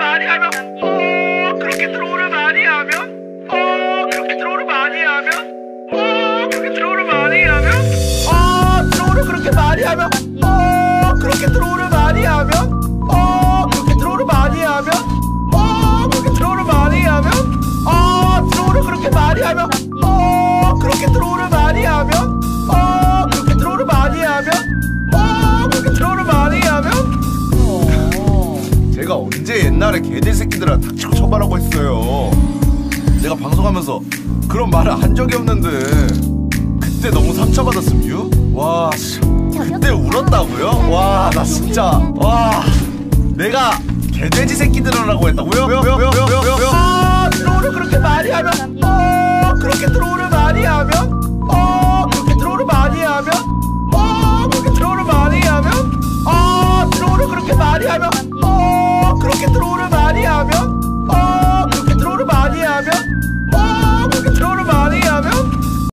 많이 하면 그렇게 트롤을 많이 하면 그렇게 트롤을 많이 하면 그렇게 트롤을 많이 하면 트롤을 그렇게 많이 하면 그렇게 트롤을 많이 하면 그렇게 트롤을 많이 하면 그렇게 트롤을 많이 하면 트롤을 그렇게 많이 하면 그렇게 트롤을 많이 하면 그렇게 트롤을 많이 하면 그렇게 트롤을 많이 하면 제가 언제 옛날에 개들 새끼들아 닥치고 처벌하고 했어요. 내가 방송하면서 그런 말을 한 적이 없는데 그때 너무 상처받았음요? 와 그때 울었다고요? 와 나 진짜 와 내가 개돼지 새끼들이라고 했다고요? 트롤을 그렇게 많이 하면 그렇게 트롤을 많이 하면 그렇게 트롤을 많이 하면 그렇게 트롤을 많이 하면 트롤을 그렇게 많이 하면